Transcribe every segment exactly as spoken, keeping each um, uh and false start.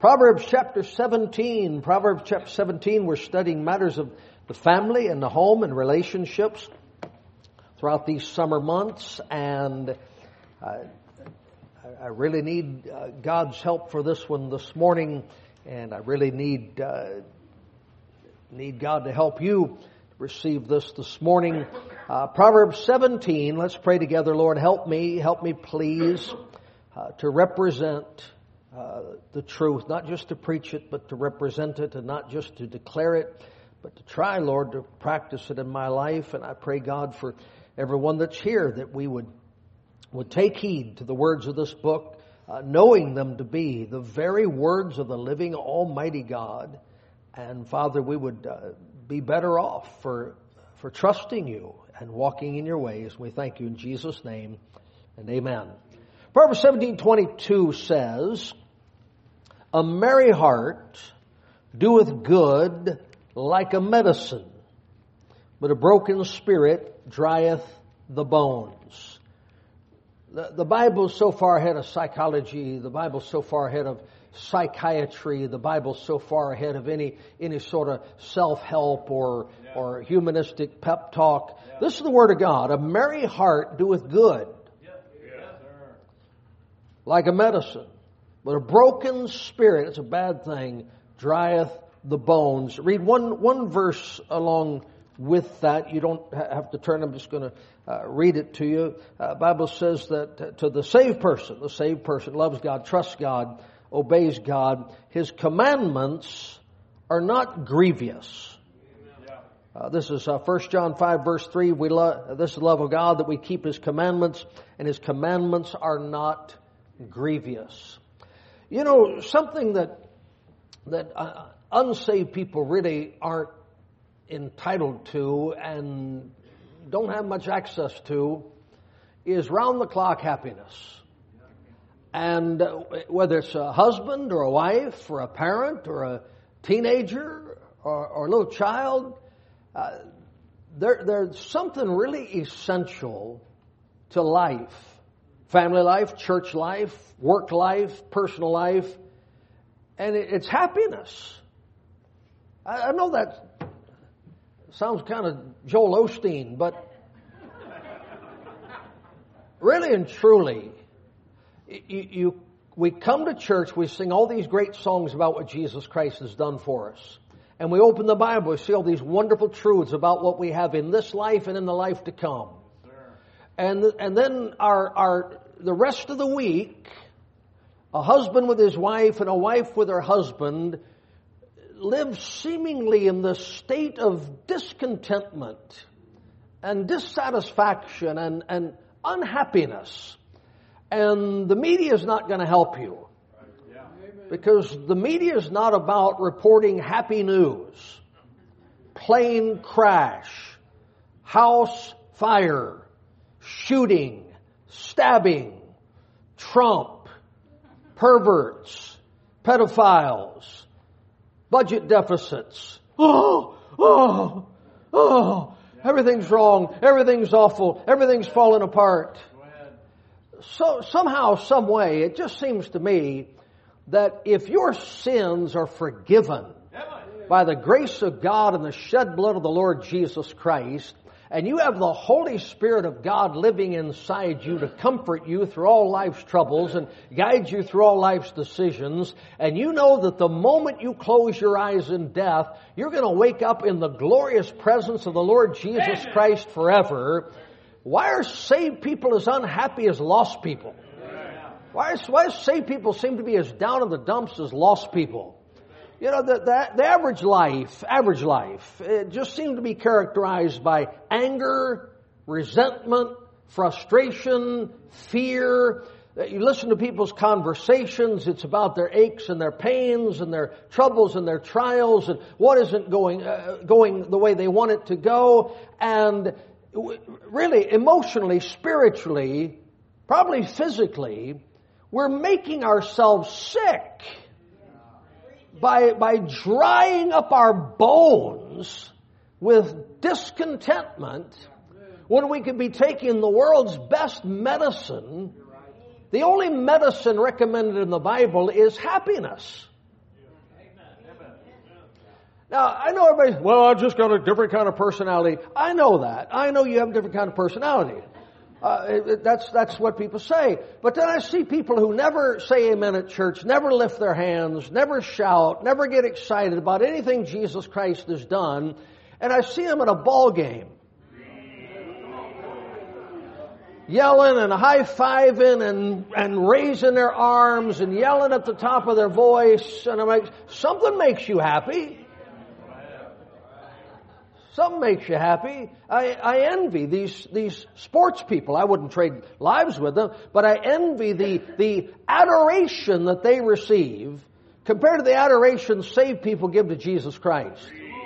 Proverbs chapter seventeen. Proverbs chapter seventeen, we're studying matters of the family and the home and relationships throughout these summer months. And uh, I really need uh, God's help for this one this morning. And I really need uh, need God to help you receive this this morning. Uh, Proverbs seventeen, let's pray together. Lord, help me, help me please uh, to represent Uh, the truth, not just to preach it, but to represent it, and not just to declare it, but to try, Lord, to practice it in my life. And I pray, God, for everyone that's here, that we would would take heed to the words of this book, uh, knowing them to be the very words of the living Almighty God. And Father, we would uh, be better off for for trusting you and walking in your ways. We thank you in Jesus' name, and amen. Proverbs seventeen twenty-two says, "A merry heart doeth good like a medicine, but a broken spirit drieth the bones." The, the Bible's so far ahead of psychology. The Bible's so far ahead of psychiatry. The Bible's so far ahead of any any sort of self-help or yeah. or humanistic pep talk. Yeah. This is the Word of God. A merry heart doeth good like a medicine, but a broken spirit, it's a bad thing, drieth the bones. Read one one verse along with that. You don't have to turn. I'm just going to uh, read it to you. Uh, Bible says that to the saved person, the saved person loves God, trusts God, obeys God. His commandments are not grievous. Uh, this is uh, First John five verse three. We love this is the love of God, that we keep His commandments, and His commandments are not grievous. You know, something that that uh, unsaved people really aren't entitled to and don't have much access to is round-the-clock happiness. And uh, whether it's a husband or a wife or a parent or a teenager or, or a little child, uh, there, there's something really essential to life. Family life, church life, work life, personal life, and it's happiness. I know that sounds kind of Joel Osteen, but really and truly, you, you, we come to church, we sing all these great songs about what Jesus Christ has done for us. And we open the Bible, we see all these wonderful truths about what we have in this life and in the life to come. And and then our our the rest of the week, a husband with his wife and a wife with her husband live seemingly in the state of discontentment and dissatisfaction and, and unhappiness. And the media is not going to help you. Because the media is not about reporting happy news. Plane crash, house fire, shooting, stabbing, Trump, perverts, pedophiles, budget deficits. Oh, oh, oh, everything's wrong, everything's awful, everything's falling apart. So somehow, some way, it just seems to me that if your sins are forgiven by the grace of God and the shed blood of the Lord Jesus Christ, and you have the Holy Spirit of God living inside you to comfort you through all life's troubles and guide you through all life's decisions, and you know that the moment you close your eyes in death, you're going to wake up in the glorious presence of the Lord Jesus Christ forever, why are saved people as unhappy as lost people? Why, is, why do saved people seem to be as down in the dumps as lost people? You know, the, the, the average life, average life, it just seems to be characterized by anger, resentment, frustration, fear. You listen to people's conversations, it's about their aches and their pains and their troubles and their trials and what isn't going, uh, going the way they want it to go. And really, emotionally, spiritually, probably physically, we're making ourselves sick by, by drying up our bones with discontentment when we could be taking the world's best medicine. The only medicine recommended in the Bible is happiness. Now, I know everybody, well, I've just got a different kind of personality. I know that. I know you have a different kind of personality. Uh, it, it, that's, that's what people say. But then I see people who never say amen at church, never lift their hands, never shout, never get excited about anything Jesus Christ has done. And I see them at a ball game, yelling and high-fiving and, and raising their arms and yelling at the top of their voice. And I'm like, something makes you happy. Something makes you happy. I, I envy these, these sports people. I wouldn't trade lives with them, but I envy the, the adoration that they receive compared to the adoration saved people give to Jesus Christ.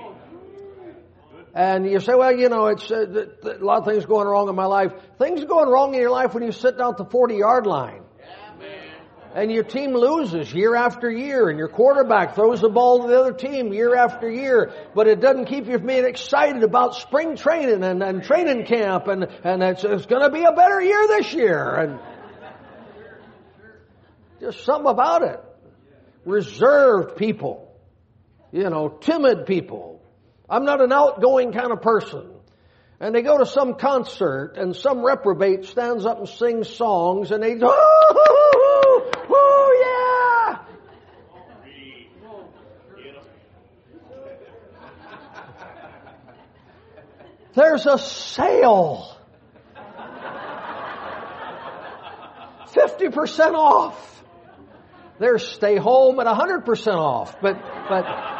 And you say, well, you know, it's uh, a lot of things going wrong in my life. Things are going wrong in your life when you sit down at the forty-yard line. And your team loses year after year, and your quarterback throws the ball to the other team year after year, but it doesn't keep you from being excited about spring training and, and training camp, and, and it's, it's going to be a better year this year. And just something about it. Reserved people, you know, timid people. I'm not an outgoing kind of person. And they go to some concert, and some reprobate stands up and sings songs, and they go, oh, oh, yeah! There's a sale. fifty percent off. There's stay home at one hundred percent off. But, but...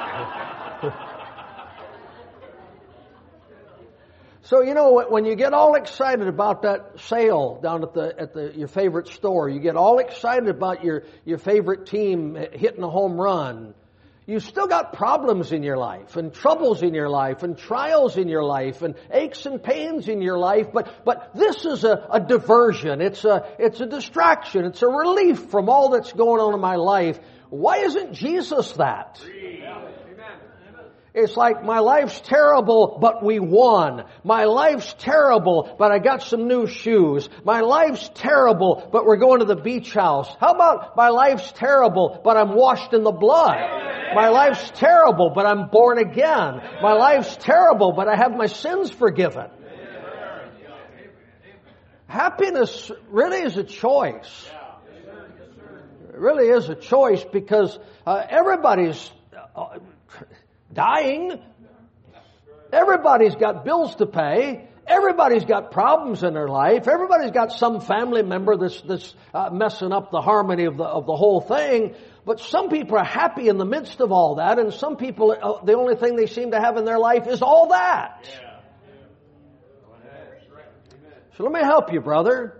So, you know, when you get all excited about that sale down at the at the your favorite store, you get all excited about your, your favorite team hitting a home run, you still got problems in your life, and troubles in your life, and trials in your life, and aches and pains in your life, but but this is a, a diversion, it's a it's a distraction, it's a relief from all that's going on in my life. Why isn't Jesus that? It's like, my life's terrible, but we won. My life's terrible, but I got some new shoes. My life's terrible, but we're going to the beach house. How about, my life's terrible, but I'm washed in the blood? My life's terrible, but I'm born again. My life's terrible, but I have my sins forgiven. Happiness really is a choice. It really is a choice, because uh, everybody's... Uh, dying. Everybody's got bills to pay. Everybody's got problems in their life. Everybody's got some family member that's, that's uh, messing up the harmony of the, of the whole thing. But some people are happy in the midst of all that, and some people, uh, the only thing they seem to have in their life is all that. So let me help you, brother.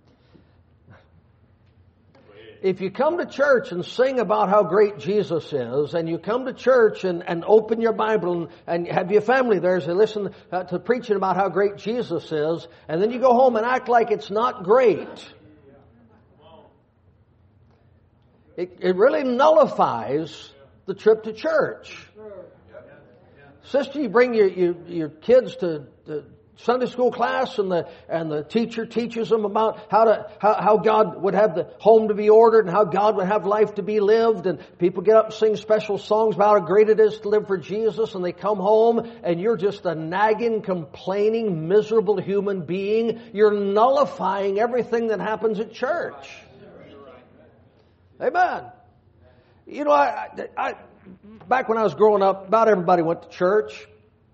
If you come to church and sing about how great Jesus is, and you come to church and, and open your Bible and, and have your family there to listen uh, to preaching about how great Jesus is, and then you go home and act like it's not great, it, it really nullifies the trip to church. Sister, you bring your, your, your kids to, to Sunday school class, and the and the teacher teaches them about how to how, how God would have the home to be ordered, and how God would have life to be lived, and people get up and sing special songs about how great it is to live for Jesus, and they come home and you're just a nagging, complaining, miserable human being. You're nullifying everything that happens at church. Amen. You know, I, I back when I was growing up, about everybody went to church.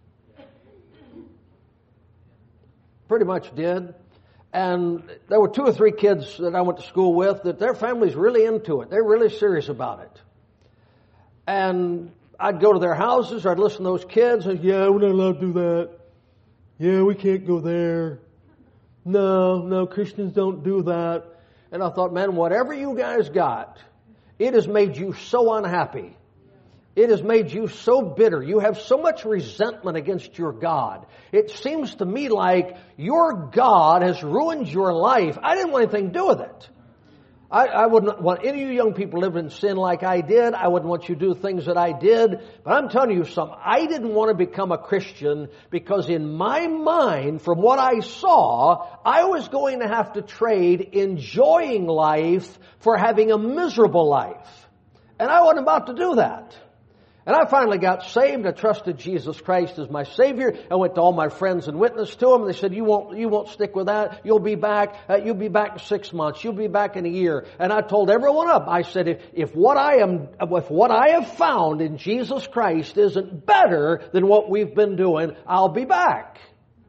Pretty much did. And there were two or three kids that I went to school with that their family's really into it. They're really serious about it. And I'd go to their houses, or I'd listen to those kids, and yeah, we're not allowed to do that. Yeah, we can't go there. No, no, Christians don't do that. And I thought, man, whatever you guys got, it has made you so unhappy. It has made you so bitter. You have so much resentment against your God. It seems to me like your God has ruined your life. I didn't want anything to do with it. I, I wouldn't want any of you young people living in sin like I did. I wouldn't want you to do things that I did. But I'm telling you something. I didn't want to become a Christian because in my mind, from what I saw, I was going to have to trade enjoying life for having a miserable life. And I wasn't about to do that. And I finally got saved. I trusted Jesus Christ as my Savior. I went to all my friends and witnessed to them. They said, you won't, you won't stick with that. You'll be back. Uh, you'll be back in six months. You'll be back in a year. And I told everyone up. I said, if, if what I am, if what I have found in Jesus Christ isn't better than what we've been doing, I'll be back.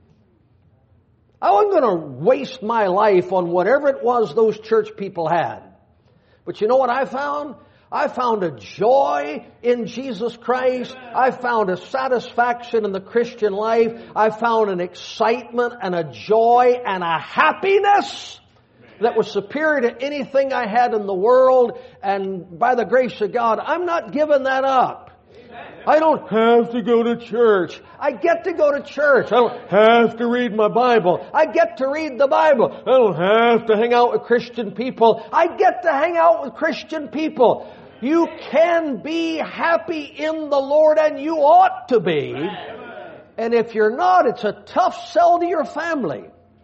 I wasn't going to waste my life on whatever it was those church people had. But you know what I found? I found a joy in Jesus Christ. I found a satisfaction in the Christian life. I found an excitement and a joy and a happiness that was superior to anything I had in the world. And by the grace of God, I'm not giving that up. I don't have to go to church. I get to go to church. I don't have to read my Bible. I get to read the Bible. I don't have to hang out with Christian people. I get to hang out with Christian people. You can be happy in the Lord, and you ought to be. And if you're not, it's a tough sell to your family.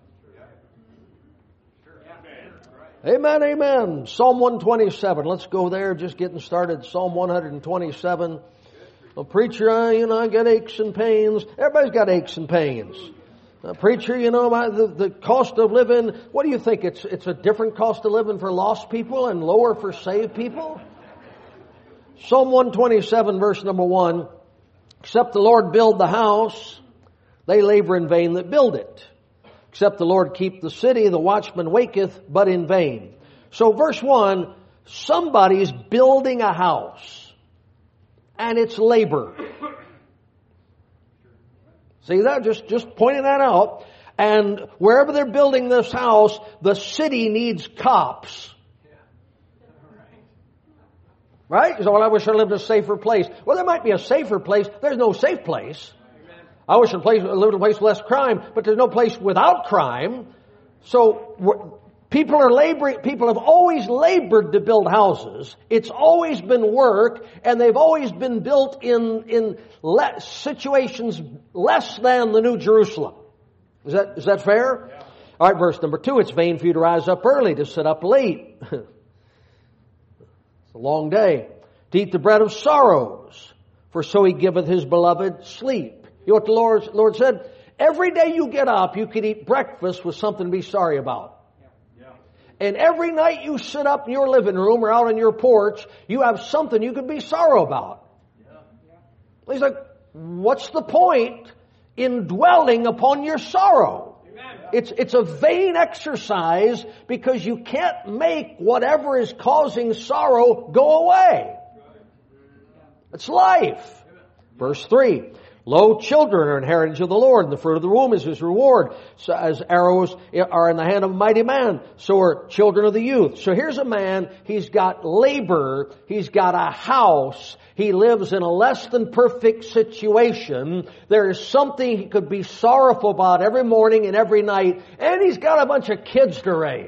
Amen, amen. Psalm one twenty-seven. Let's go there. Just getting started. Psalm one twenty-seven. Well, preacher, I, you know, I got aches and pains. Everybody's got aches and pains. Uh, preacher, you know, my, the, the cost of living, what do you think? It's, it's a different cost of living for lost people and lower for saved people? Psalm one twenty-seven, verse number one. Except the Lord build the house, they labor in vain that build it. Except the Lord keep the city, the watchman waketh, but in vain. So verse one, somebody's building a house, and it's labor. See that? Just, just pointing that out. And wherever they're building this house, the city needs cops. Right? So, well, I wish I lived in a safer place. Well, there might be a safer place. There's no safe place. I wish I lived in a place with less crime, but there's no place without crime. So people are laboring. People have always labored to build houses. It's always been work, and they've always been built in in le- situations less than the New Jerusalem. Is that is that fair? Yeah. All right, verse number two. It's vain for you to rise up early, to sit up late. A long day. To eat the bread of sorrows, for so he giveth his beloved sleep. You know what the Lord, Lord said? Every day you get up, you could eat breakfast with something to be sorry about. Yeah. And every night you sit up in your living room or out on your porch, you have something you could be sorry about. Yeah. He's like, what's the point in dwelling upon your sorrow? It's, it's a vain exercise because you can't make whatever is causing sorrow go away. It's life. Verse three. Lo, children are an heritage of the Lord, and the fruit of the womb is his reward. So as arrows are in the hand of a mighty man, so are children of the youth. So here's a man, he's got labor, he's got a house, he lives in a less than perfect situation. There is something he could be sorrowful about every morning and every night, and he's got a bunch of kids to raise.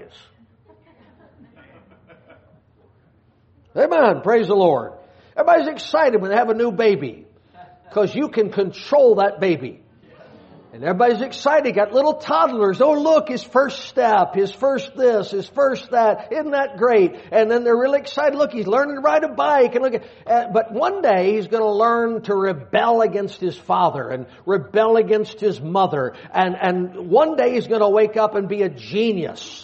Amen. Praise the Lord. Everybody's excited when they have a new baby, because you can control that baby. And everybody's excited. Got little toddlers. Oh, look, his first step, his first this, his first that. Isn't that great? And then they're really excited. Look, he's learning to ride a bike. And look at, uh, but one day he's going to learn to rebel against his father and rebel against his mother. And, and one day he's going to wake up and be a genius.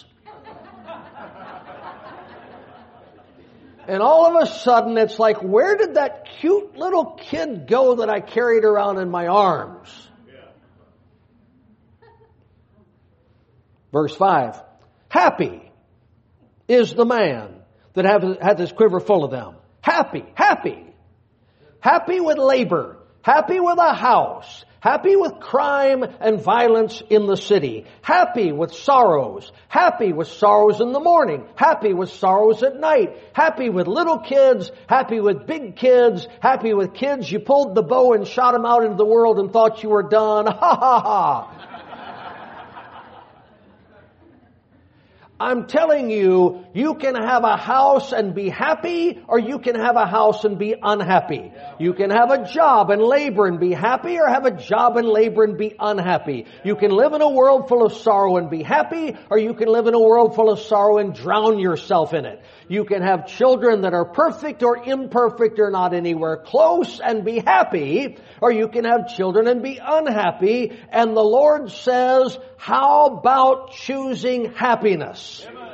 And all of a sudden, it's like, where did that cute little kid go that I carried around in my arms? Yeah. Verse five. Happy is the man that have, hath his quiver full of them. Happy, happy. Happy with labor. Happy with a house. Happy with crime and violence in the city. Happy with sorrows. Happy with sorrows in the morning. Happy with sorrows at night. Happy with little kids. Happy with big kids. Happy with kids you pulled the bow and shot them out into the world and thought you were done. Ha ha ha. I'm telling you, you can have a house and be happy, or you can have a house and be unhappy. You can have a job and labor and be happy, or have a job and labor and be unhappy. You can live in a world full of sorrow and be happy, or you can live in a world full of sorrow and drown yourself in it. You can have children that are perfect or imperfect or not anywhere close and be happy, or you can have children and be unhappy. And the Lord says, how about choosing happiness? Amen.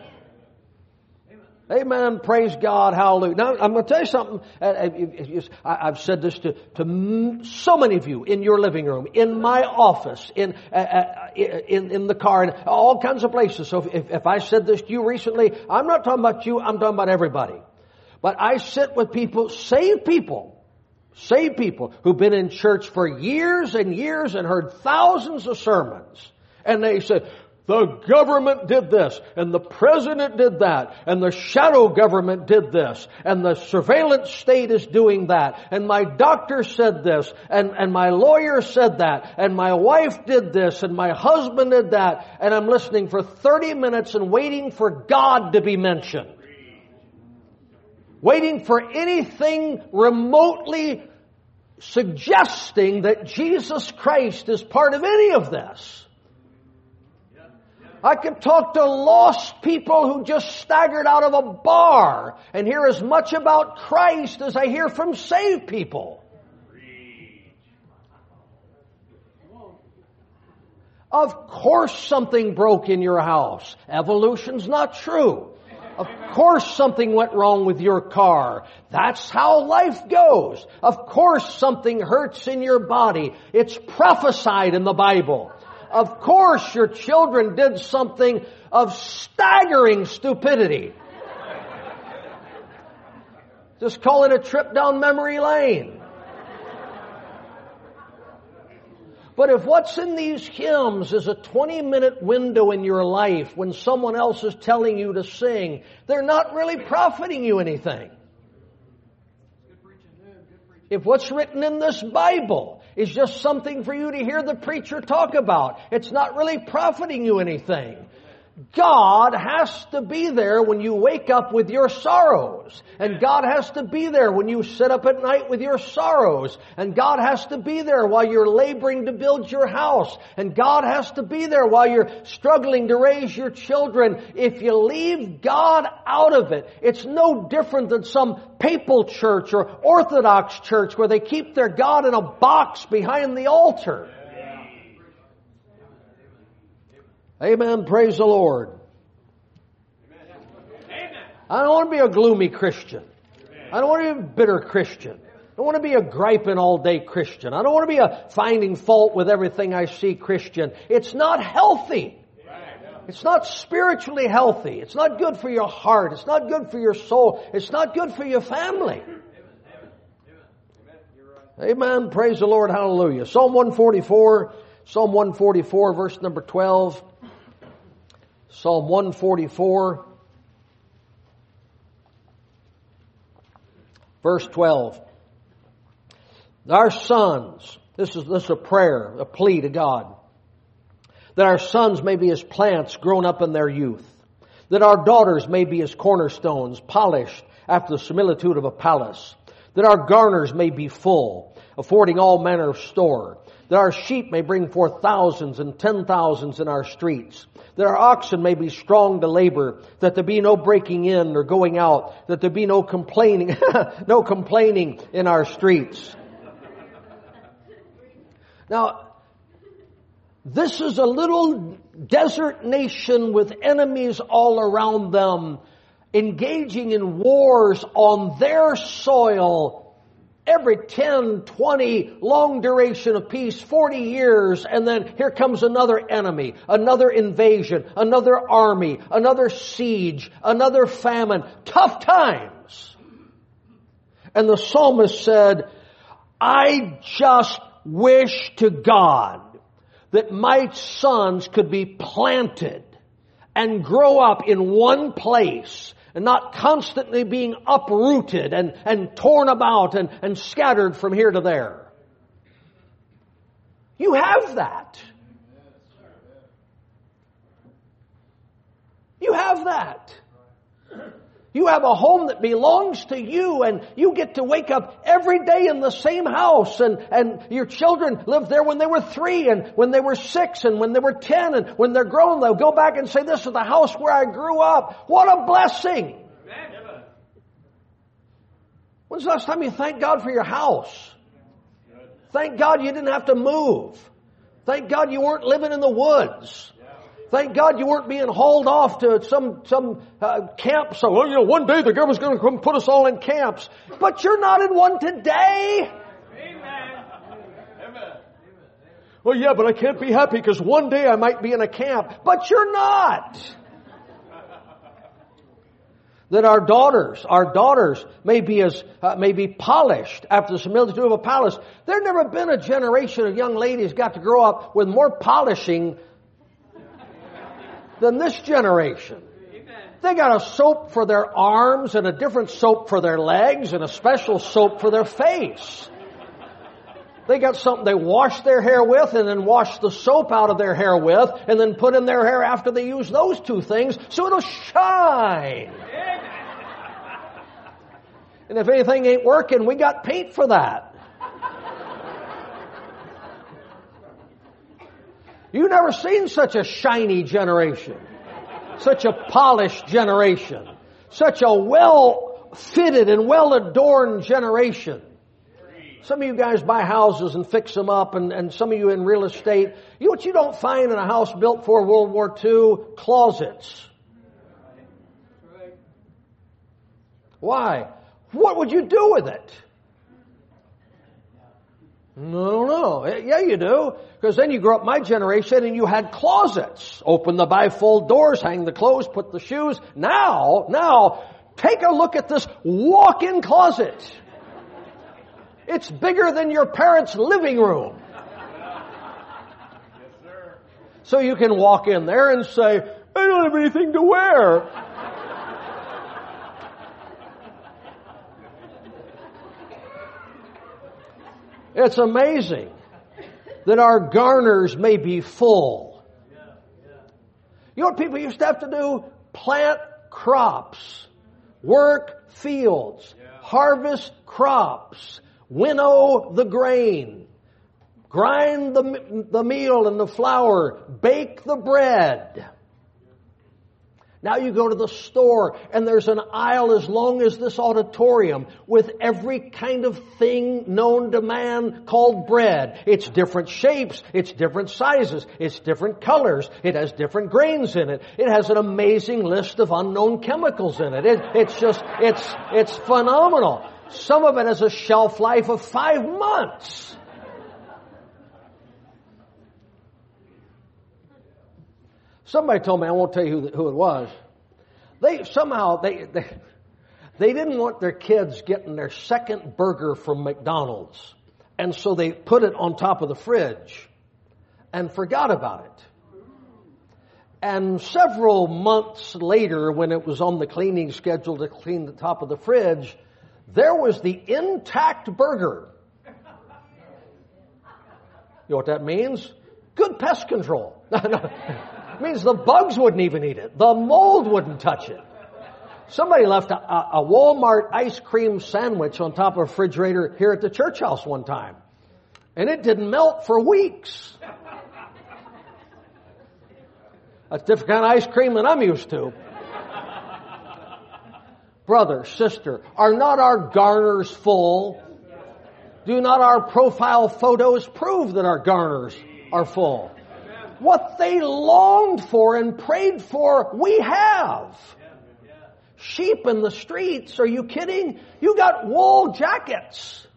Amen. Praise God. Hallelujah. Now, I'm going to tell you something. I've said this to, to so many of you in your living room, in my office, in uh, in, in the car, in all kinds of places. So if, if I said this to you recently, I'm not talking about you, I'm talking about everybody. But I sit with people, saved people, saved people who've been in church for years and years and heard thousands of sermons. And they say, the government did this, and the president did that, and the shadow government did this, and the surveillance state is doing that, and my doctor said this, and, and my lawyer said that, and my wife did this, and my husband did that, and I'm listening for thirty minutes and waiting for God to be mentioned. Waiting for anything remotely suggesting that Jesus Christ is part of any of this. I could talk to lost people who just staggered out of a bar and hear as much about Christ as I hear from saved people. Of course something broke in your house. Evolution's not true. Of course something went wrong with your car. That's how life goes. Of course something hurts in your body. It's prophesied in the Bible. Of course your children did something of staggering stupidity. Just call it a trip down memory lane. But if what's in these hymns is a twenty-minute window in your life when someone else is telling you to sing, they're not really profiting you anything. If what's written in this Bible is just something for you to hear the preacher talk about, it's not really profiting you anything. God has to be there when you wake up with your sorrows. And God has to be there when you sit up at night with your sorrows. And God has to be there while you're laboring to build your house. And God has to be there while you're struggling to raise your children. If you leave God out of it, it's no different than some papal church or Orthodox church where they keep their God in a box behind the altar. Amen. Praise the Lord. Amen. I don't want to be a gloomy Christian. I don't want to be a bitter Christian. I don't want to be a griping all day Christian. I don't want to be a finding fault with everything I see Christian. It's not healthy. It's not spiritually healthy. It's not good for your heart. It's not good for your soul. It's not good for your family. Amen. Praise the Lord. Hallelujah. Psalm one forty-four. Psalm one forty-four, verse number twelve. Psalm one forty-four, verse twelve. Our sons, this is, this is a prayer, a plea to God, that our sons may be as plants grown up in their youth, that our daughters may be as cornerstones, polished after the similitude of a palace, that our garners may be full, affording all manner of store, that our sheep may bring forth thousands and ten thousands in our streets, that our oxen may be strong to labor, that there be no breaking in or going out, that there be no complaining, no complaining in our streets. Now, this is a little desert nation with enemies all around them, engaging in wars on their soil every ten, twenty, long duration of peace, forty years, and then here comes another enemy, another invasion, another army, another siege, another famine. Tough times. And the psalmist said, I just wish to God that my sons could be planted and grow up in one place and not constantly being uprooted and, and torn about and, and scattered from here to there. You have that. You have that. You have a home that belongs to you, and you get to wake up every day in the same house, and, and your children lived there when they were three, and when they were six, and when they were ten, and when they're grown, they'll go back and say, this is the house where I grew up. What a blessing. Amen. When's the last time you thanked God for your house? Thank God you didn't have to move. Thank God you weren't living in the woods. Thank God you weren't being hauled off to some some uh, camp. So, well, you know, one day the government's going to come put us all in camps. But you're not in one today. Amen. Amen. Well, yeah, but I can't be happy because one day I might be in a camp. But you're not. That our daughters, our daughters may be as uh, may be polished after the similitude of a palace. There's never been a generation of young ladies got to grow up with more polishing than this generation. They got a soap for their arms and a different soap for their legs and a special soap for their face. They got something they wash their hair with and then wash the soap out of their hair with and then put in their hair after they use those two things so it'll shine. And if anything ain't working, we got paint for that. You've never seen such a shiny generation, such a polished generation, such a well-fitted and well-adorned generation. Some of you guys buy houses and fix them up, and, and some of you in real estate. You know what you don't find in a house built for World War Two? Closets. Why? What would you do with it? No, no. Yeah, you do. Because then you grew up my generation and you had closets. Open the bifold doors, hang the clothes, put the shoes. Now, now, take a look at this walk-in closet. It's bigger than your parents' living room. Yes, sir. So you can walk in there and say, I don't have anything to wear. It's amazing that our garners may be full. You know what people used to have to do? Plant crops, work fields, harvest crops, winnow the grain, grind the, the meal and the flour, bake the bread. Now you go to the store and there's an aisle as long as this auditorium with every kind of thing known to man called bread. It's different shapes, it's different sizes, it's different colors, it has different grains in it. It has an amazing list of unknown chemicals in it. it it's just, it's, it's phenomenal. Some of it has a shelf life of five months. Somebody told me, I won't tell you who, who it was. They somehow, they, they, they didn't want their kids getting their second burger from McDonald's. And so they put it on top of the fridge and forgot about it. And several months later, when it was on the cleaning schedule to clean the top of the fridge, there was the intact burger. You know what that means? Good pest control. It means the bugs wouldn't even eat it. The mold wouldn't touch it. Somebody left a, a Walmart ice cream sandwich on top of a refrigerator here at the church house one time. And it didn't melt for weeks. That's a different kind of ice cream than I'm used to. Brother, sister, are not our garners full? Do not our profile photos prove that our garners are full? What they longed for and prayed for, we have. Sheep in the streets, are you kidding? You got wool jackets.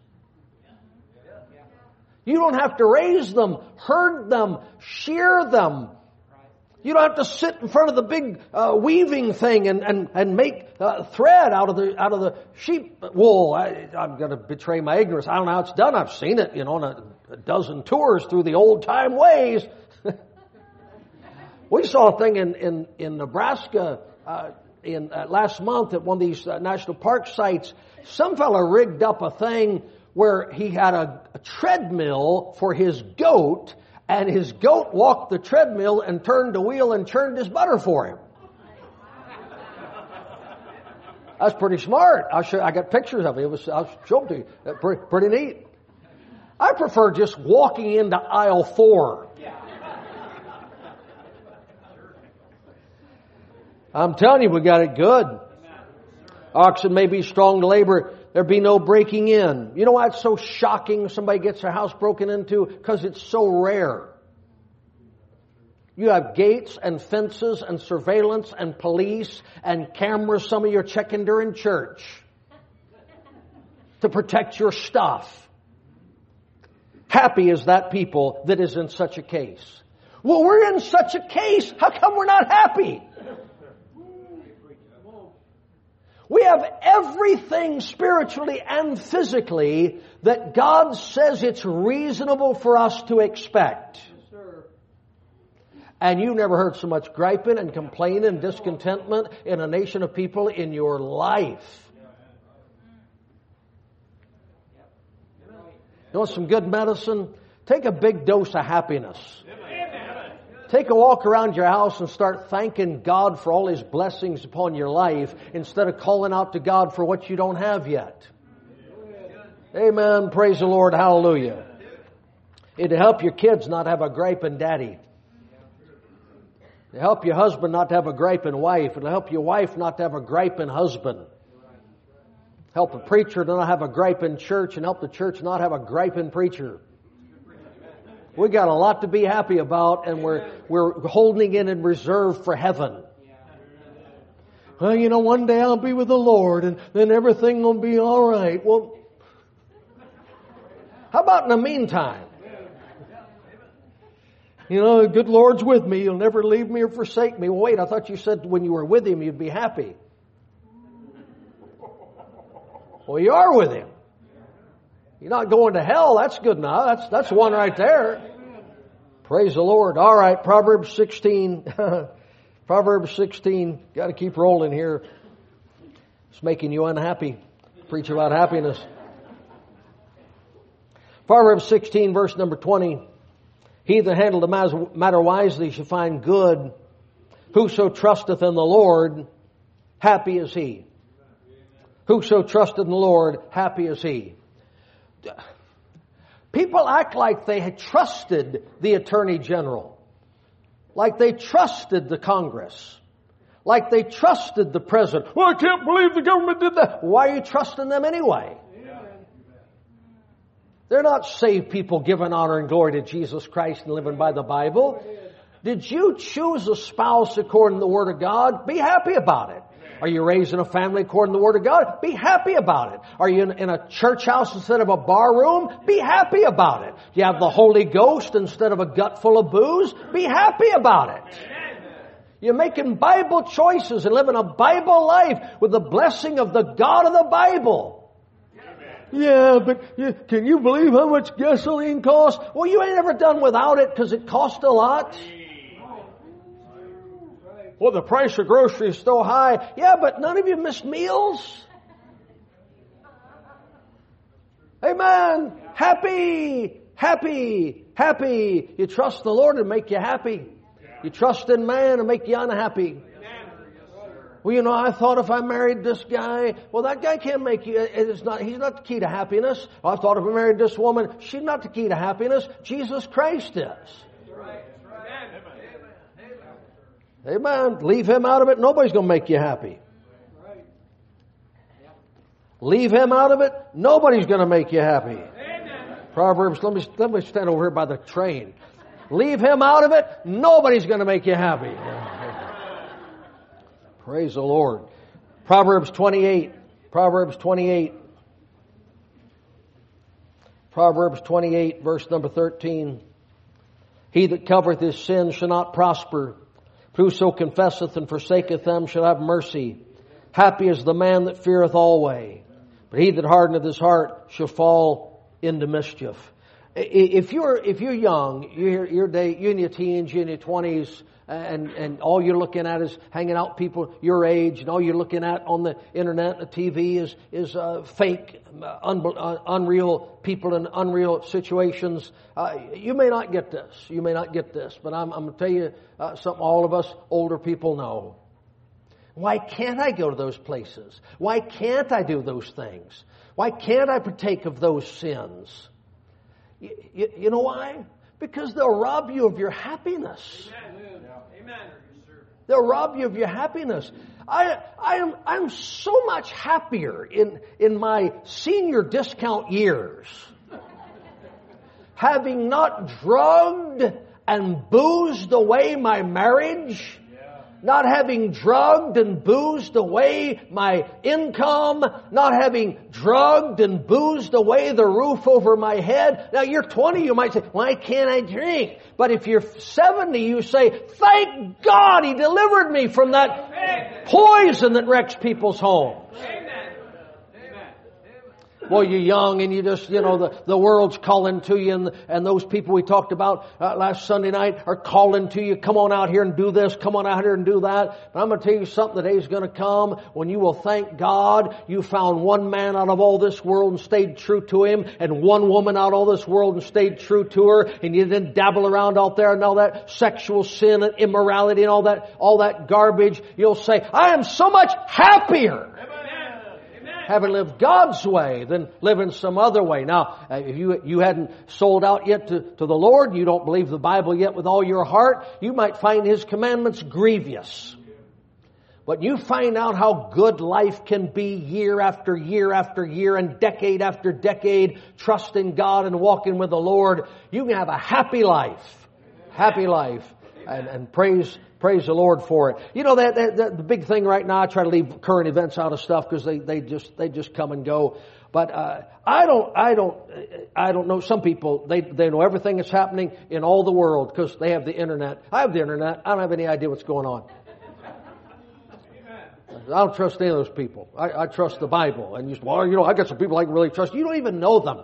You don't have to raise them, herd them, shear them. You don't have to sit in front of the big uh, weaving thing and, and, and make uh, thread out of the out of the sheep wool. I, I'm going to betray my ignorance. I don't know how it's done. I've seen it, you know, on a, a dozen tours through the old time ways. We saw a thing in, in, in Nebraska uh, in uh, last month at one of these uh, national park sites. Some fella rigged up a thing where he had a, a treadmill for his goat, and his goat walked the treadmill and turned the wheel and churned his butter for him. That's pretty smart. I show, I got pictures of it. It was, I'll show them to you. Uh, Pretty, pretty neat. I prefer just walking into aisle four. I'm telling you, we got it good. Oxen may be strong to labor. There be no breaking in. You know why it's so shocking if somebody gets their house broken into? Because it's so rare. You have gates and fences and surveillance and police and cameras some of you are checking during church to protect your stuff. Happy is that people that is in such a case. Well, we're in such a case. How come we're not happy? We have everything spiritually and physically that God says it's reasonable for us to expect. And you never heard so much griping and complaining and discontentment in a nation of people in your life. You want some good medicine? Take a big dose of happiness. Take a walk around your house and start thanking God for all His blessings upon your life instead of calling out to God for what you don't have yet. Amen. Praise the Lord. Hallelujah. It'll help your kids not have a griping daddy. It'll help your husband not to have a griping wife. It'll help your wife not to have a griping husband. Help a preacher to not have a griping church, and help the church not have a griping preacher. We got a lot to be happy about, and we're we're holding it in reserve for heaven. Well, you know, one day I'll be with the Lord, and then everything will be all right. Well, how about in the meantime? You know, the good Lord's with me. He'll never leave me or forsake me. Well, wait, I thought you said when you were with Him, you'd be happy. Well, you are with Him. You're not going to hell. That's good enough. That's, that's one right there. Praise the Lord. All right, Proverbs sixteen. Proverbs sixteen. Got to keep rolling here. It's making you unhappy. Preach about happiness. Proverbs sixteen, verse number twenty. He that handleth the matter wisely shall find good. Whoso trusteth in the Lord, happy is he. Whoso trusteth in the Lord, happy is he. People act like they had trusted the Attorney General. Like they trusted the Congress. Like they trusted the President. Well, I can't believe the government did that. Why are you trusting them anyway? They're not saved people giving honor and glory to Jesus Christ and living by the Bible. Did you choose a spouse according to the Word of God? Be happy about it. Are you raising a family according to the Word of God? Be happy about it. Are you in, in a church house instead of a bar room? Be happy about it. Do you have the Holy Ghost instead of a gut full of booze? Be happy about it. You're making Bible choices and living a Bible life with the blessing of the God of the Bible. Yeah, but you, can you believe how much gasoline costs? Well, you ain't ever done without it because it costs a lot. Well, the price of groceries is so high. Yeah, but none of you missed meals. Amen. Happy, happy, happy. You trust the Lord and make you happy. You trust in man and make you unhappy. Well, you know, I thought if I married this guy, well, that guy can't make you, it's not, he's not the key to happiness. I thought if I married this woman, she's not the key to happiness. Jesus Christ is. Amen. Leave Him out of it. Nobody's going to make you happy. Leave Him out of it. Nobody's going to make you happy. Proverbs, let me, let me stand over here by the train. Leave Him out of it. Nobody's going to make you happy. Praise the Lord. Proverbs twenty-eight. Proverbs twenty-eight. Proverbs twenty-eight, verse number thirteen. He that covereth his sins shall not prosper. Whoso confesseth and forsaketh them shall have mercy. Happy is the man that feareth always. But he that hardeneth his heart shall fall into mischief. If you're if you're young, you're you're, day, you're in your teens, you're in your twenties, and and all you're looking at is hanging out people your age, and all you're looking at on the internet, the T V is is uh, fake, un, uh, unreal people in unreal situations. Uh, you may not get this. You may not get this, but I'm, I'm going to tell you uh, something. All of us older people know. Why can't I go to those places? Why can't I do those things? Why can't I partake of those sins? You, you, you know why? Because they'll rob you of your happiness. Amen. Amen. They'll rob you of your happiness. I, I am, I'm so much happier in, in my senior discount years, having not drugged and boozed away my marriage, not having drugged and boozed away my income, not having drugged and boozed away the roof over my head. Now you're twenty, you might say, why can't I drink? But if you're seventy, you say, thank God He delivered me from that poison that wrecks people's homes. Well, you're young and you just, you know, the, the world's calling to you, and, and those people we talked about uh, last Sunday night are calling to you, come on out here and do this, come on out here and do that. But I'm going to tell you something, the day's going to come when you will thank God you found one man out of all this world and stayed true to Him, and one woman out of all this world and stayed true to her, and you didn't dabble around out there and all that sexual sin and immorality and all that, all that garbage. You'll say, I am so much happier having lived God's way than living some other way. Now, if you you hadn't sold out yet to, to the Lord, you don't believe the Bible yet with all your heart, you might find His commandments grievous. But you find out how good life can be year after year after year and decade after decade, trusting God and walking with the Lord. You can have a happy life. Happy life. And, and praise Praise the Lord for it. You know, that, that, that the big thing right now, I try to leave current events out of stuff because they, they just they just come and go. But uh, I don't I don't I don't know. Some people they they know everything that's happening in all the world because they have the internet. I have the internet. I don't have any idea what's going on. I don't trust any of those people. I, I trust the Bible. And you say, well, you know, I got some people I can really trust. You don't even know them.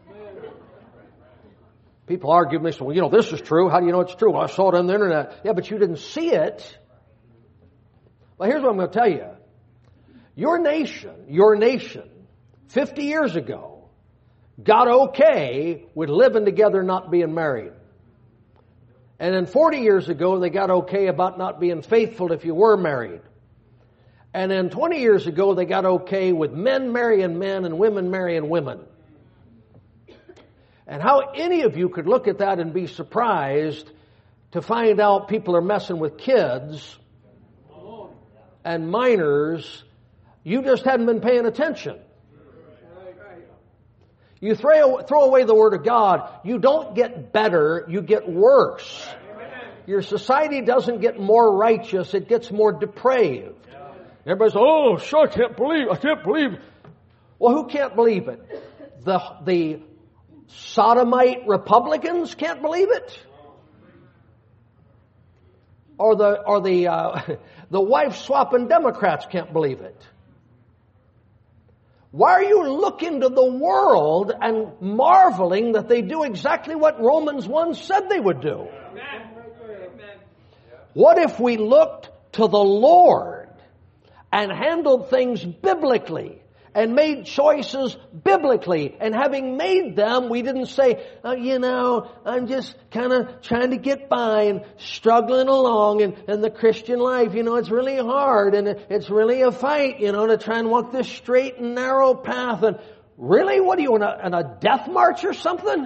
People argue with me, so, well, you know, this is true. How do you know it's true? Well, I saw it on the internet. Yeah, but you didn't see it. Well, here's what I'm going to tell you. Your nation, your nation, fifty years ago, got okay with living together, not being married. And then forty years ago, they got okay about not being faithful if you were married. And then twenty years ago, they got okay with men marrying men and women marrying women. And how any of you could look at that and be surprised to find out people are messing with kids and minors, you just hadn't been paying attention. You throw, throw away the Word of God, you don't get better, you get worse. Your society doesn't get more righteous, it gets more depraved. Everybody says, oh, sure, I can't believe, I can't believe. Well, who can't believe it? The, the sodomite Republicans can't believe it? Or the, or the, uh, the wife-swapping Democrats can't believe it? Why are you looking to the world and marveling that they do exactly what Romans one said they would do? What if we looked to the Lord and handled things biblically and made choices biblically? And having made them, we didn't say, oh, you know, I'm just kind of trying to get by and struggling along in, in the Christian life. You know, it's really hard and it's really a fight, you know, to try and walk this straight and narrow path. And really, what are you, on a, on a death march or something?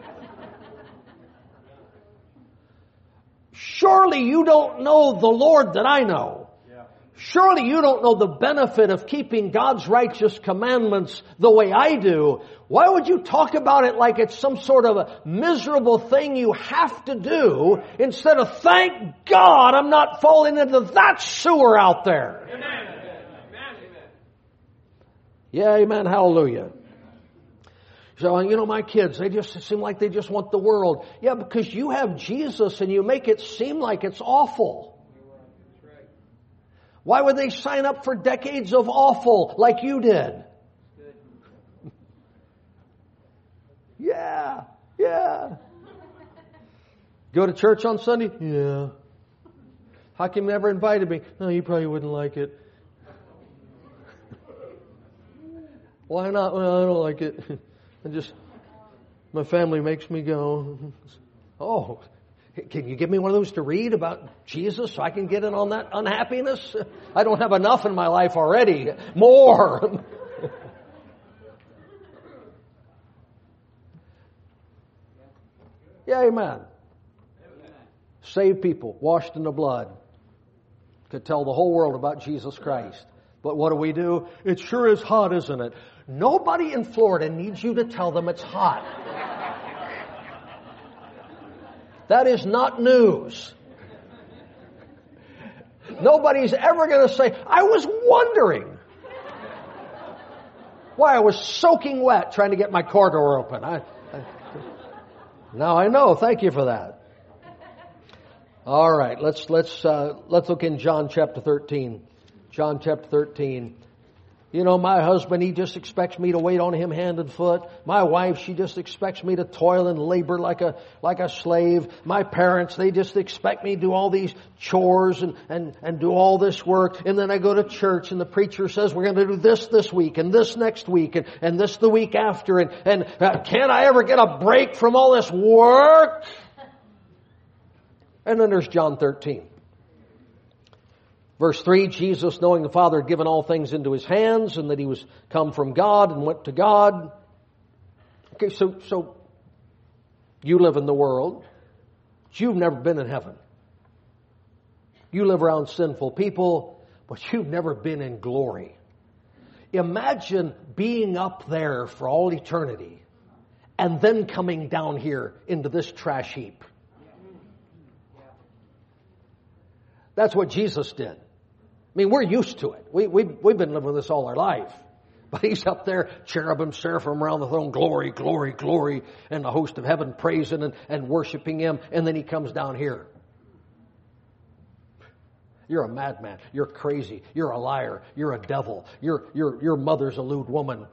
Surely you don't know the Lord that I know. Surely you don't know the benefit of keeping God's righteous commandments the way I do. Why would you talk about it like it's some sort of a miserable thing you have to do instead of thank God I'm not falling into that sewer out there? Amen. Yeah, amen, hallelujah. So, you know, my kids, they just seem like they just want the world. Yeah, because you have Jesus and you make it seem like it's awful. Why would they sign up for decades of awful like you did? Yeah, yeah. Go to church on Sunday? Yeah. How come you never invited me? No, you probably wouldn't like it. Why not? Well, I don't like it. I just, my family makes me go. Oh, Can you give me one of those to read about Jesus so I can get in on that unhappiness? I don't have enough in my life already. More. Yeah, amen. Save people, washed in the blood. Could tell the whole world about Jesus Christ. But what do we do? It sure is hot, isn't it? Nobody in Florida needs you to tell them it's hot. That is not news. Nobody's ever going to say, I was wondering why I was soaking wet trying to get my car door open. I, I, now I know. Thank you for that. All right, let's let's uh, let's look in John chapter thirteen. John chapter thirteen. You know, my husband, he just expects me to wait on him hand and foot. My wife, she just expects me to toil and labor like a like a slave. My parents, they just expect me to do all these chores and, and, and do all this work. And then I go to church and the preacher says we're going to do this this week and this next week and, and this the week after. And, and uh, can't I ever get a break from all this work? And then there's John thirteen. Verse three, Jesus, knowing the Father had given all things into His hands and that He was come from God and went to God. Okay, so, so you live in the world, but you've never been in heaven. You live around sinful people, but you've never been in glory. Imagine being up there for all eternity and then coming down here into this trash heap. That's what Jesus did. I mean, we're used to it. We, we, we've been living with this all our life. But He's up there, cherubim, seraphim around the throne, glory, glory, glory, and the host of heaven praising and, and worshiping Him. And then He comes down here. You're a madman. You're crazy. You're a liar. You're a devil. Your, your, your mother's a lewd woman.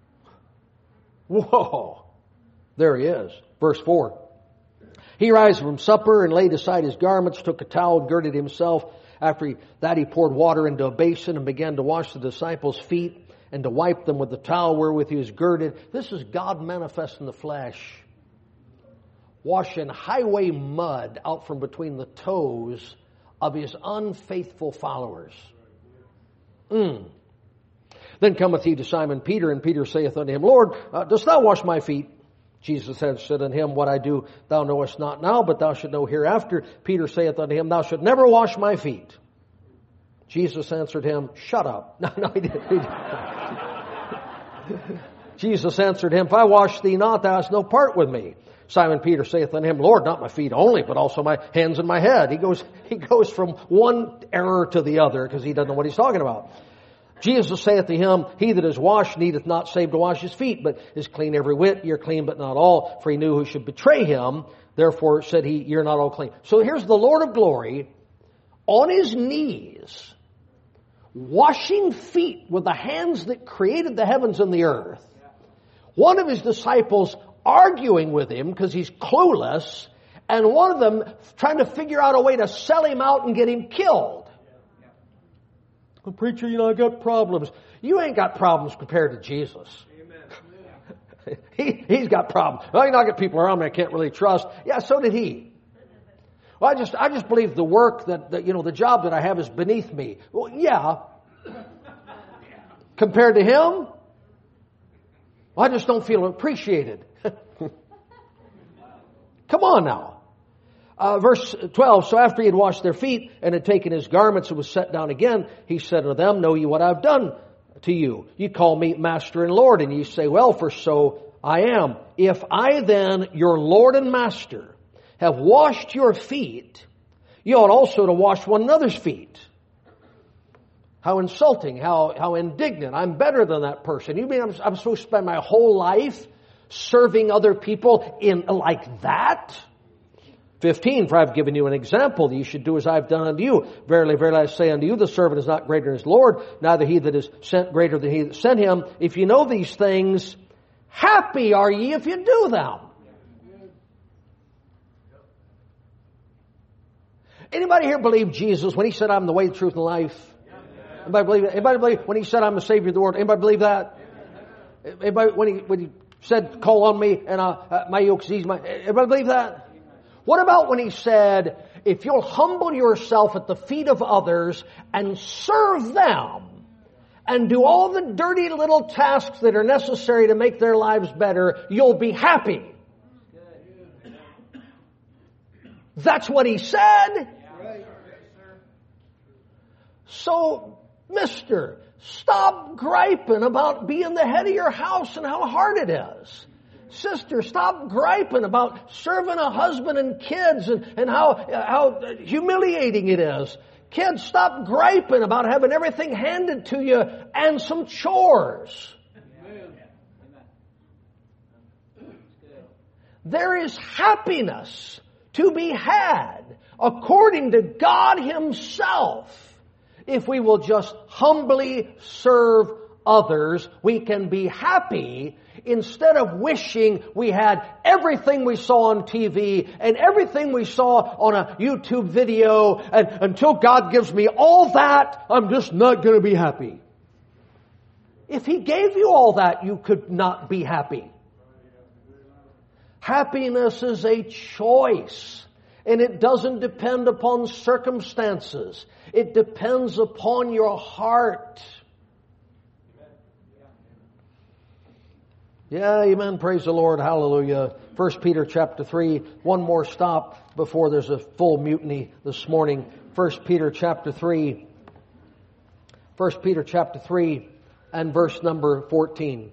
Whoa. There He is. Verse four. He rose from supper and laid aside his garments, took a towel, girded himself. After he, that he poured water into a basin and began to wash the disciples' feet and to wipe them with the towel wherewith he was girded. This is God manifest in the flesh, washing highway mud out from between the toes of His unfaithful followers. Mm. Then cometh he to Simon Peter, and Peter saith unto him, Lord, uh, dost thou wash my feet? Jesus had said unto him, What I do thou knowest not now, but thou shalt know hereafter. Peter saith unto him, Thou shalt never wash my feet. Jesus answered him, Shut up. No, no, he didn't. He didn't. Jesus answered him, If I wash thee not, thou hast no part with me. Simon Peter saith unto him, Lord, not my feet only, but also my hands and my head. He goes, he goes from one error to the other because he doesn't know what he's talking about. Jesus saith to him, He that is washed needeth not save to wash his feet, but is clean every whit. You're clean, but not all. For he knew who should betray him. Therefore said he, You're not all clean. So here's the Lord of glory on His knees, washing feet with the hands that created the heavens and the earth. One of His disciples arguing with Him because he's clueless, and one of them trying to figure out a way to sell Him out and get Him killed. Well, preacher, you know, I got problems. You ain't got problems compared to Jesus. Amen. he, he's got problems. Well, you know, I got people around me I can't really trust. Yeah, so did He. Well, I just, I just believe the work that, that, you know, the job that I have is beneath me. Well, yeah. Compared to Him, well, I just don't feel appreciated. Come on now. Uh, verse twelve, So after he had washed their feet and had taken his garments and was set down again, he said unto them, Know ye what I have done to you? You call me Master and Lord, and ye say, Well, for so I am. If I then, your Lord and Master, have washed your feet, you ought also to wash one another's feet. How insulting, how, how indignant. I'm better than that person. You mean I'm, I'm supposed to spend my whole life serving other people in like that? fifteen, For I have given you an example that you should do as I have done unto you. Verily, verily, I say unto you, the servant is not greater than his Lord, neither he that is sent greater than he that sent him. If you know these things, happy are ye if you do them. Anybody here believe Jesus when He said, I'm the way, the truth, and the life? Anybody believe that? Anybody believe when He said, I'm the Savior of the world? Anybody believe that? Anybody when He, when he said, call on me and uh, uh, my yoke is easy? My, everybody believe that? What about when he said, if you'll humble yourself at the feet of others and serve them and do all the dirty little tasks that are necessary to make their lives better, you'll be happy. That's what he said. So, mister, stop griping about being the head of your house and how hard it is. Sister, stop griping about serving a husband and kids and, and how, how humiliating it is. Kids, stop griping about having everything handed to you and some chores. There is happiness to be had according to God Himself. If we will just humbly serve others, we can be happy instead of wishing we had everything we saw on T V and everything we saw on a YouTube video, and until God gives me all that, I'm just not going to be happy. If He gave you all that, you could not be happy. Happiness is a choice, and it doesn't depend upon circumstances. It depends upon your heart. Yeah, amen. Praise the Lord. Hallelujah. First Peter chapter three. One more stop before there's a full mutiny this morning. First Peter chapter three. First Peter chapter three and verse number fourteen.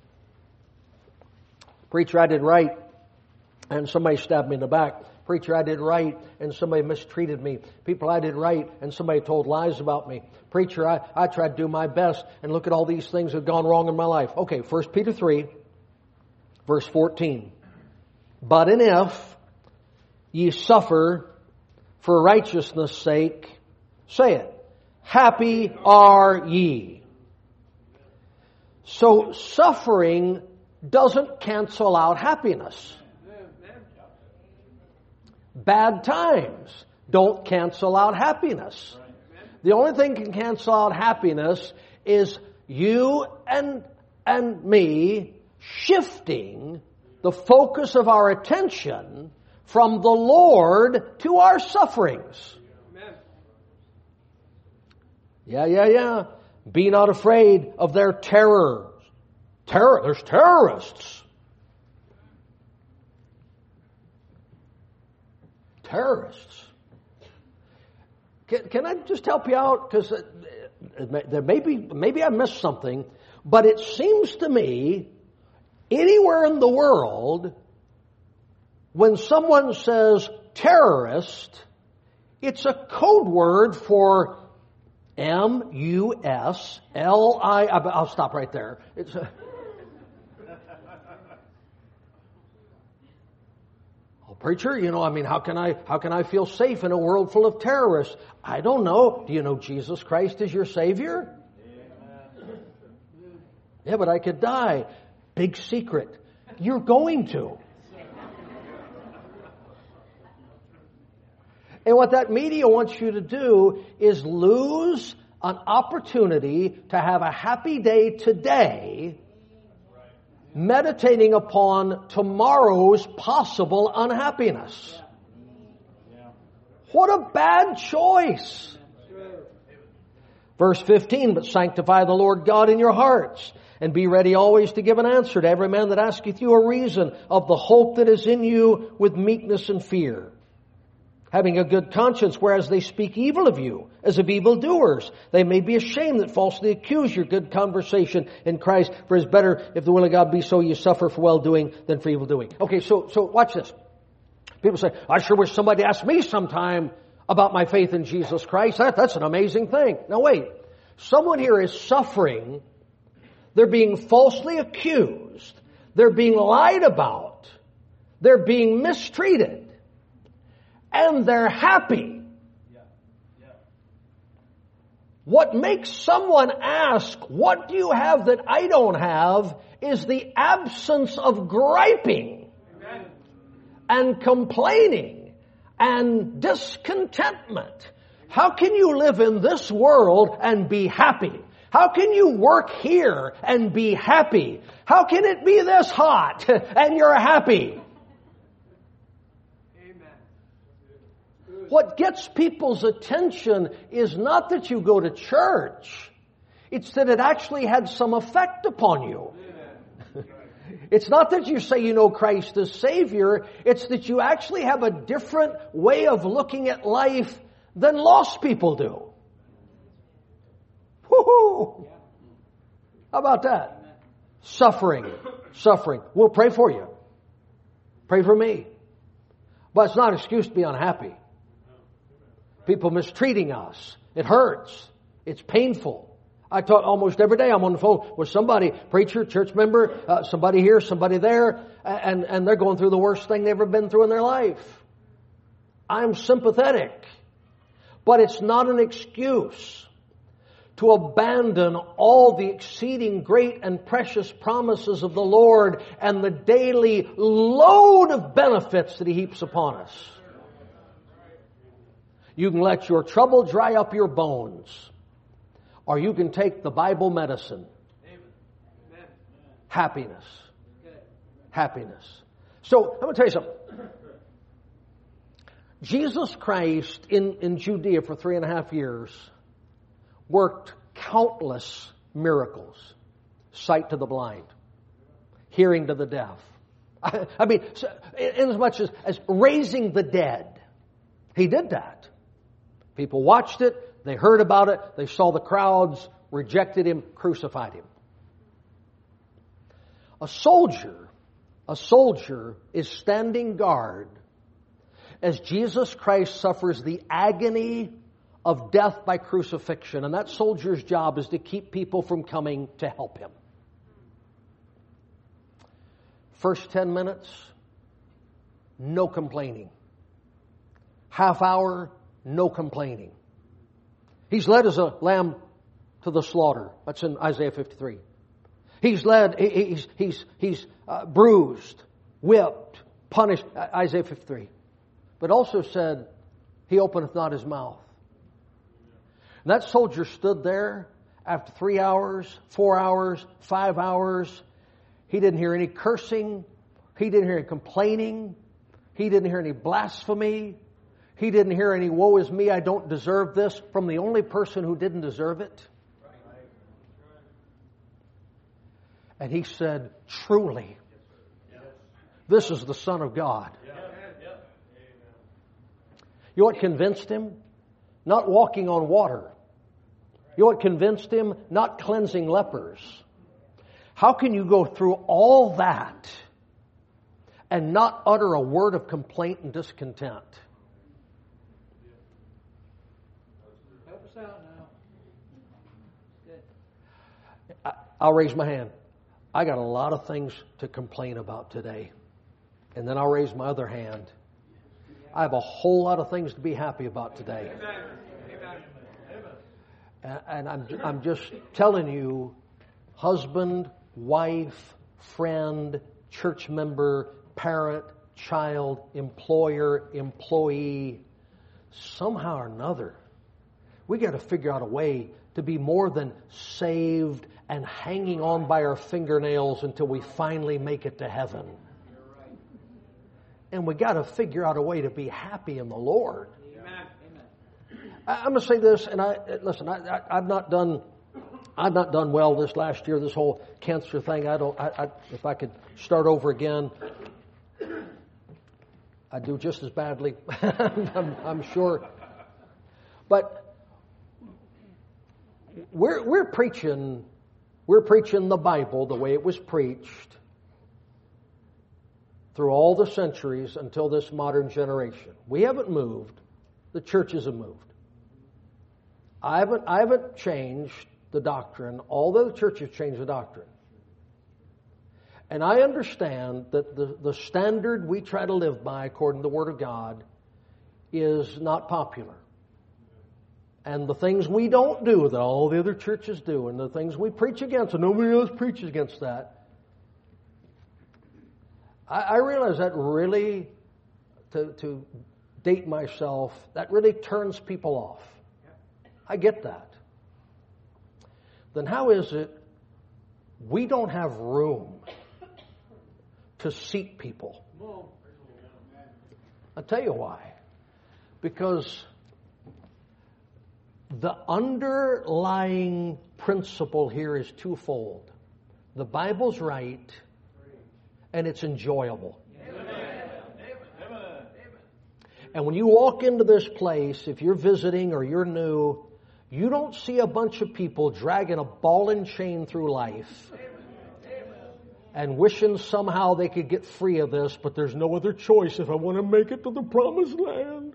Preacher, I did right, and somebody stabbed me in the back. Preacher, I did right, and somebody mistreated me. People, I did right, and somebody told lies about me. Preacher, I, I tried to do my best, and look at all these things that have gone wrong in my life. Okay, First Peter three, verse fourteen. But and if ye suffer for righteousness' sake, say it, happy are ye. So suffering doesn't cancel out happiness. Bad times don't cancel out happiness. The only thing that can cancel out happiness is you and, and me shifting the focus of our attention from the Lord to our sufferings. Yeah, yeah, yeah. Be not afraid of their terror. Terror. There's terrorists. Terrorists. Can, can I just help you out? Because there may be, maybe I missed something, but it seems to me anywhere in the world, when someone says terrorist, it's a code word for M U S L I. I'll stop right there. It's a, Preacher, you know, I mean, how can I, how can I feel safe in a world full of terrorists? I don't know. Do you know Jesus Christ is your Savior? Amen. Yeah, but I could die. Big secret. You're going to. And what that media wants you to do is lose an opportunity to have a happy day today, meditating upon tomorrow's possible unhappiness. What a bad choice. Verse fifteen, but sanctify the Lord God in your hearts, and be ready always to give an answer to every man that asketh you a reason of the hope that is in you with meekness and fear, having a good conscience, whereas they speak evil of you, as of evildoers. They may be ashamed that falsely accuse your good conversation in Christ. For it is better, if the will of God be so, you suffer for well-doing than for evil-doing. Okay, so so watch this. People say, I sure wish somebody asked me sometime about my faith in Jesus Christ. That, that's an amazing thing. Now wait. Someone here is suffering. They're being falsely accused. They're being lied about. They're being mistreated. And they're happy. Yeah. Yeah. What makes someone ask, what do you have that I don't have, is the absence of griping. Amen. And complaining and discontentment. How can you live in this world and be happy? How can you work here and be happy? How can it be this hot and you're happy? What gets people's attention is not that you go to church. It's that it actually had some effect upon you. It's not that you say you know Christ as Savior. It's that you actually have a different way of looking at life than lost people do. Woo-hoo! How about that? Suffering. Suffering. We'll pray for you. Pray for me. But it's not an excuse to be unhappy. People mistreating us. It hurts. It's painful. I talk almost every day. I'm on the phone with somebody, preacher, church member, uh, somebody here, somebody there, and, and they're going through the worst thing they've ever been through in their life. I'm sympathetic. But it's not an excuse to abandon all the exceeding great and precious promises of the Lord and the daily load of benefits that He heaps upon us. You can let your trouble dry up your bones, or you can take the Bible medicine. Happiness. Happiness. So, I'm going to tell you something. Jesus Christ in, in Judea for three and a half years worked countless miracles. Sight to the blind. Hearing to the deaf. I, I mean, in as much as, as raising the dead. He did that. People watched it. They heard about it. They saw the crowds, rejected Him, crucified Him. A soldier, a soldier is standing guard as Jesus Christ suffers the agony of death by crucifixion. And that soldier's job is to keep people from coming to help him. First ten minutes, no complaining. Half hour, no complaining. He's led as a lamb to the slaughter. That's in Isaiah fifty-three. He's led, he's, he's, he's uh, bruised, whipped, punished. Isaiah fifty-three. But also said, He openeth not His mouth. And that soldier stood there after three hours, four hours, five hours. He didn't hear any cursing. He didn't hear any complaining. He didn't hear any blasphemy. He didn't hear any, woe is me, I don't deserve this, from the only person who didn't deserve it. And he said, truly, this is the Son of God. You know what convinced him? Not walking on water. You know what convinced him? Not cleansing lepers. How can you go through all that and not utter a word of complaint and discontent? Help us out now. I, I'll raise my hand. I got a lot of things to complain about today. And then I'll raise my other hand. I have a whole lot of things to be happy about today. And, and I'm, I'm just telling you, husband, wife, friend, church member, parent, child, employer, employee, somehow or another, we got to figure out a way to be more than saved and hanging on by our fingernails until we finally make it to heaven. And we got to figure out a way to be happy in the Lord. Amen. I, I'm going to say this, and I listen. I, I, I've not done, I've not done well this last year. This whole cancer thing. I don't. I, I, if I could start over again, I'd do just as badly. I'm, I'm sure. But we're we're preaching, we're preaching the Bible the way it was preached through all the centuries until this modern generation. We haven't moved. The churches have moved. I haven't, I haven't changed the doctrine, although the church has changed the doctrine. And I understand that the, the standard we try to live by, according to the Word of God, is not popular. And the things we don't do that all the other churches do, and the things we preach against, and nobody else preaches against that, I realize that really, to, to date myself, that really turns people off. I get that. Then how is it we don't have room to seat people? I'll tell you why. Because the underlying principle here is twofold. The Bible's right, and it's enjoyable. And when you walk into this place, if you're visiting or you're new, you don't see a bunch of people dragging a ball and chain through life and wishing somehow they could get free of this, but there's no other choice if I want to make it to the promised land.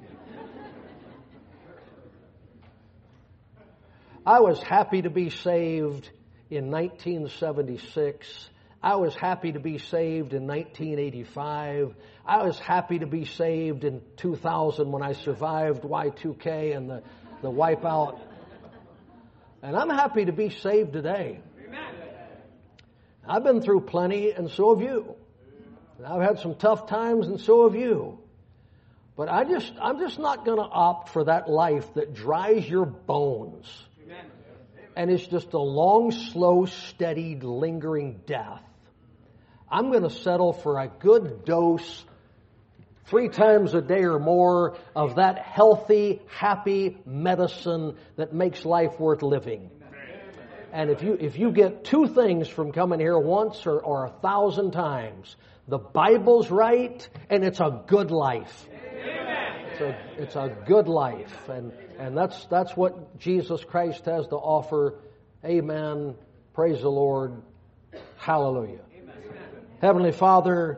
I was happy to be saved in nineteen seventy-six. I was happy to be saved in nineteen eighty-five. I was happy to be saved in two thousand when I survived Y two K and the, the wipeout. And I'm happy to be saved today. I've been through plenty, and so have you. I've had some tough times, and so have you. But I just, I'm just not going to opt for that life that dries your bones. And it's just a long, slow, steady, lingering death. I'm going to settle for a good dose, three times a day or more, of that healthy, happy medicine that makes life worth living. And if you if you get two things from coming here once or, or a thousand times, the Bible's right, and it's a good life. It's a, it's a good life, and and that's that's what Jesus Christ has to offer. Amen. Praise the Lord. Hallelujah. Amen. Heavenly Father,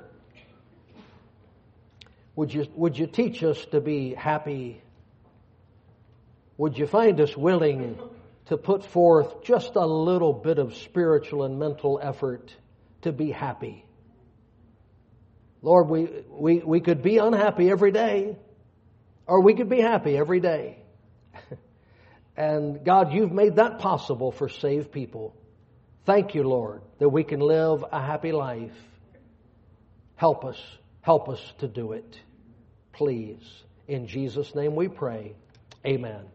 would you would you teach us to be happy? Would you find us willing to put forth just a little bit of spiritual and mental effort to be happy? Lord, we we we could be unhappy every day. Or we could be happy every day. And God, you've made that possible for saved people. Thank you, Lord, that we can live a happy life. Help us. Help us to do it. Please. In Jesus' name we pray. Amen.